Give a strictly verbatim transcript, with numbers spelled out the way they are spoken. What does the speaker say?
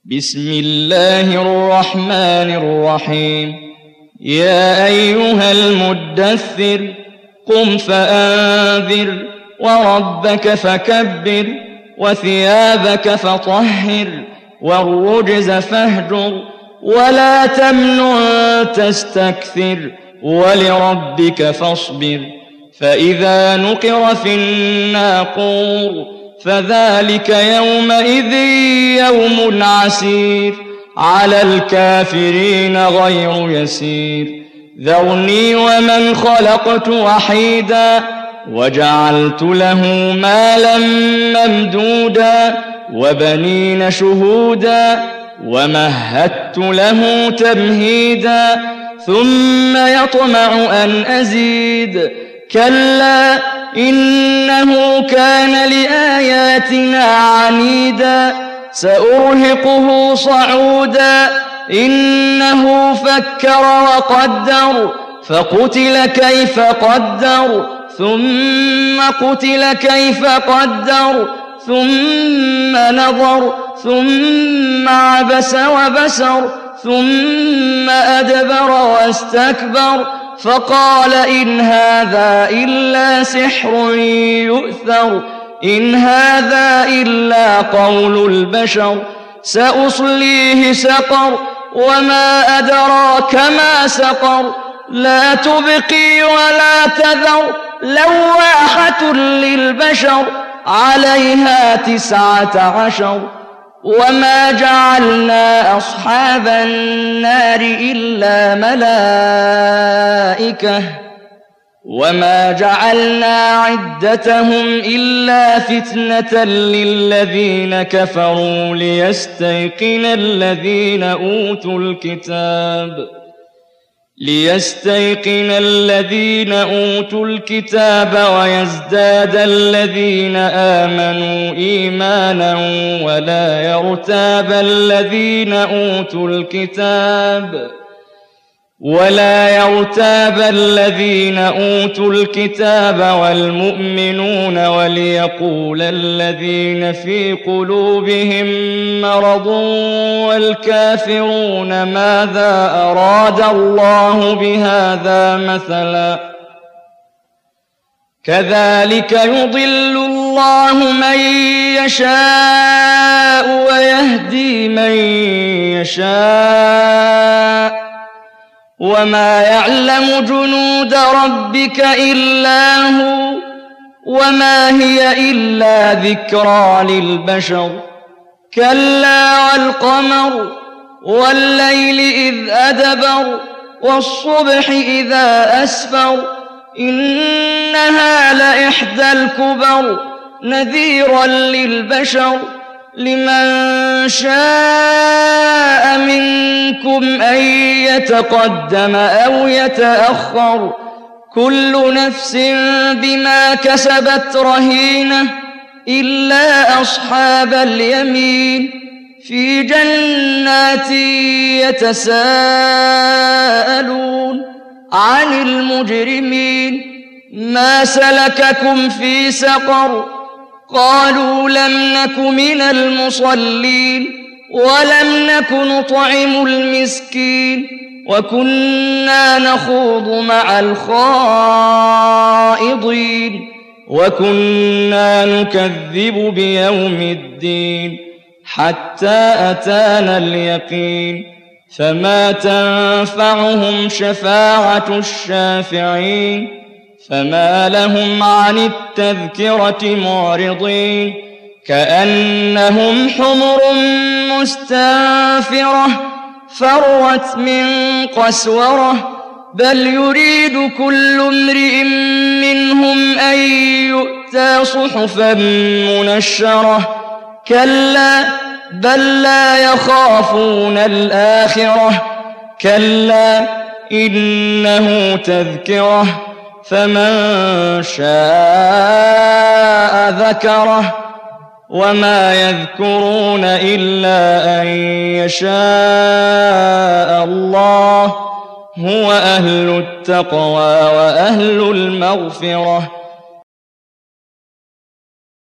بسم الله الرحمن الرحيم يا أيها المدثر قم فأنذر وربك فكبر وثيابك فطهر والرجز فاهجر ولا تمنن تستكثر ولربك فاصبر فإذا نقر في الناقور فذلك يومئذ يوم عسير على الكافرين غير يسير ذرني ومن خلقت وحيدا وجعلت له مالا ممدودا وبنين شهودا ومهدت له تمهيدا ثم يطمع أن أزيد كلا إنه كان لآياتنا عنيدا سأرهقه صعودا إنه فكر وقدر فقتل كيف قدر ثم قتل كيف قدر ثم نظر ثم عبس وبسر ثم أدبر واستكبر فقال إن هذا إلا سحر يؤثر إن هذا إلا قول البشر سأصليه سقر وما أدراك ما سقر لا تبقي ولا تذر لواحة للبشر عليها تسعة عشر وما جعلنا أصحاب النار إلا ملائكة وما جعلنا عدتهم إلا فتنة للذين كفروا ليستيقن الذين أوتوا الكتاب ليستيقن الذين أوتوا الكتاب ويزداد الذين آمنوا إيمانا ولا يرتاب الذين أوتوا الكتاب ولا يرتاب الذين أوتوا الكتاب والمؤمنون وليقول الذين في قلوبهم مرض والكافرون ماذا أراد الله بهذا مثلا كذلك يضل الله من يشاء ويهدي من يشاء وما يعلم جنود ربك إلا هو وما هي إلا ذكرى للبشر كلا والقمر والليل إذ أدبر والصبح إذا أسفر إنها لإحدى الكبر نذيرا للبشر لمن شاء منكم أن يتقدم أو يتأخر كل نفس بما كسبت رهينة إلا أصحاب اليمين في جنات يتساءلون عن المجرمين ما سلككم في سقر قالوا لم نك من المصلين ولم نك نطعم المسكين وكنا نخوض مع الخائضين وكنا نكذب بيوم الدين حتى أتانا اليقين فما تنفعهم شفاعة الشافعين فما لهم عن التذكرة معرضين كأنهم حمر مستنفرة فرت من قسورة بل يريد كل امرئ منهم أن يؤتى صحفا منشرة كلا بل لا يخافون الآخرة كلا إنه تذكرة فمن شاء ذكره وما يذكرون إلا أن يشاء الله هو أهل التقوى وأهل المغفرة